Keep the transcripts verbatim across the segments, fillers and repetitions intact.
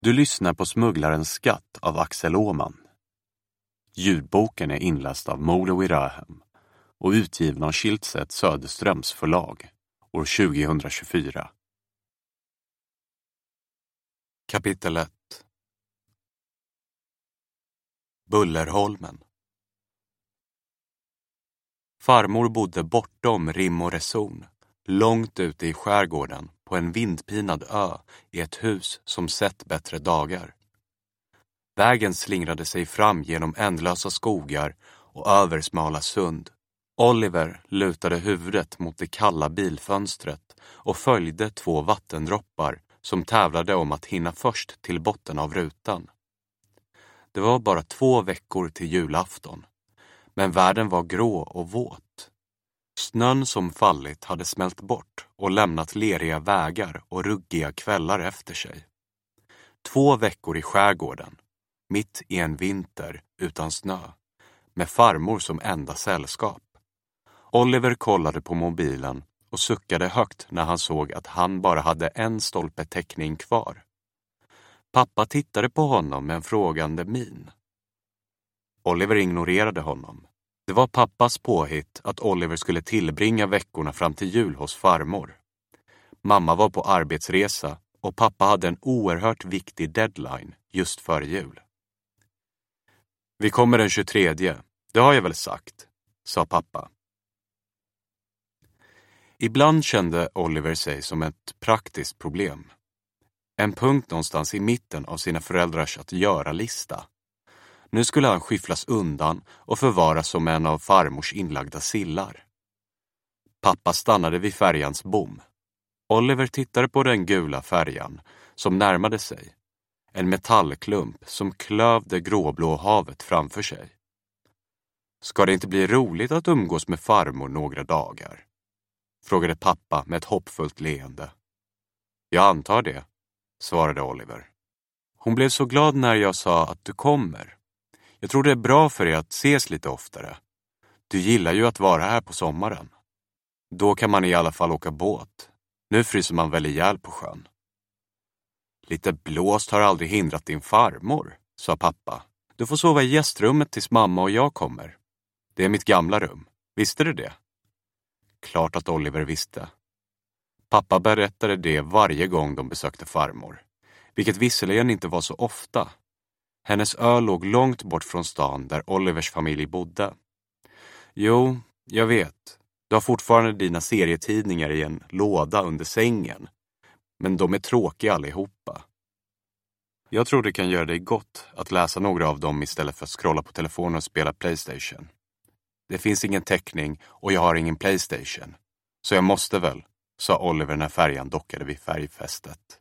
Du lyssnar på Smugglarens skatt av Axel Åhman. Ljudboken är inläst av Molo Irahem och utgiven av Schiltzedt Söderströms förlag år tjugohundratjugofyra. Kapitel ett. Bullerholmen. Farmor bodde bortom rim och reson, långt ute i skärgården på en vindpinad ö i ett hus som sett bättre dagar. Vägen slingrade sig fram genom ändlösa skogar och över smala sund. Oliver lutade huvudet mot det kalla bilfönstret och följde två vattendroppar som tävlade om att hinna först till botten av rutan. Det var bara två veckor till julafton, men världen var grå och våt. Snön som fallit hade smält bort och lämnat leriga vägar och ruggiga kvällar efter sig. Två veckor i skärgården, mitt i en vinter utan snö, med farmor som enda sällskap. Oliver kollade på mobilen och suckade högt när han såg att han bara hade en stolpe täckning kvar. Pappa tittade på honom med en frågande min. Oliver ignorerade honom. Det var pappas påhitt att Oliver skulle tillbringa veckorna fram till jul hos farmor. Mamma var på arbetsresa och pappa hade en oerhört viktig deadline just före jul. Vi kommer den tjugotredje, det har jag väl sagt, sa pappa. Ibland kände Oliver sig som ett praktiskt problem. En punkt någonstans i mitten av sina föräldrars att göra-lista. Nu skulle han skyfflas undan och förvaras som en av farmors inlagda sillar. Pappa stannade vid färjans bom. Oliver tittade på den gula färjan som närmade sig. En metallklump som klöv det gråblå havet framför sig. Ska det inte bli roligt att umgås med farmor några dagar? Frågade pappa med ett hoppfullt leende. Jag antar det, svarade Oliver. Hon blev så glad när jag sa att du kommer. Jag tror det är bra för er att ses lite oftare. Du gillar ju att vara här på sommaren. Då kan man i alla fall åka båt. Nu fryser man väl ihjäl på sjön. Lite blåst har aldrig hindrat din farmor, sa pappa. Du får sova i gästrummet tills mamma och jag kommer. Det är mitt gamla rum. Visste du det? Klart att Oliver visste. Pappa berättade det varje gång de besökte farmor. Vilket visserligen inte var så ofta. Hennes ö låg långt bort från stan där Olivers familj bodde. Jo, jag vet. Du har fortfarande dina serietidningar i en låda under sängen. Men de är tråkiga allihopa. Jag tror det kan göra dig gott att läsa några av dem istället för att scrolla på telefonen och spela PlayStation. Det finns ingen täckning och jag har ingen PlayStation. Så jag måste väl, sa Oliver när färjan dockade vid färgfästet.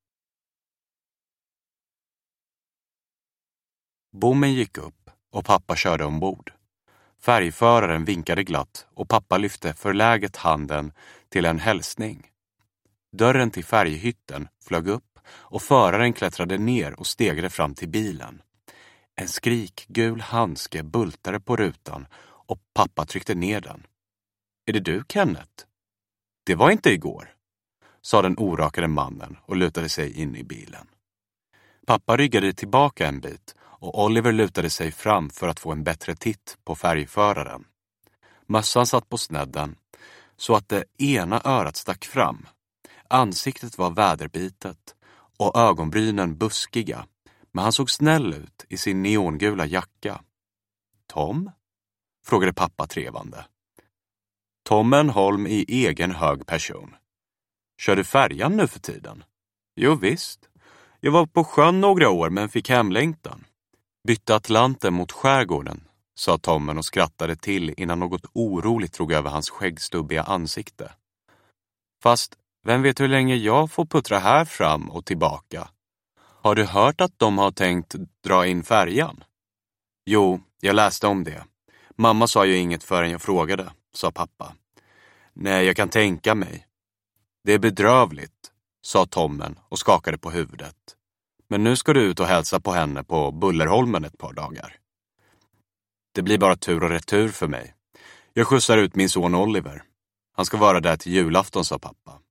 Bommen gick upp och pappa körde ombord. Färgföraren vinkade glatt och pappa lyfte förläget handen till en hälsning. Dörren till färghytten flög upp och föraren klättrade ner och stegade fram till bilen. En skrikgul handske bultade på rutan och pappa tryckte ner den. Är det du, Kenneth? Det var inte igår, sa den orakade mannen och lutade sig in i bilen. Pappa ryggade tillbaka en bit och Oliver lutade sig fram för att få en bättre titt på färgföraren. Mössan satt på snedden så att det ena örat stack fram. Ansiktet var väderbitet och ögonbrynen buskiga, men han såg snäll ut i sin neongula jacka. Tom? Frågade pappa trevande. Tom är en Holm i egen hög person. Kör du färjan nu för tiden? Jo visst. Jag var på sjön några år men fick hemlängtan. Bytte Atlanten mot skärgården, sa Tommen och skrattade till innan något oroligt drog över hans skäggstubbiga ansikte. Fast vem vet hur länge jag får puttra här fram och tillbaka? Har du hört att de har tänkt dra in färjan? Jo, jag läste om det. Mamma sa ju inget förrän jag frågade, sa pappa. Nej, jag kan tänka mig. Det är bedrövligt, sa Tommen och skakade på huvudet. Men nu ska du ut och hälsa på henne på Bullerholmen ett par dagar. Det blir bara tur och retur för mig. Jag skjutsar ut min son Oliver. Han ska vara där till julafton, sa pappa.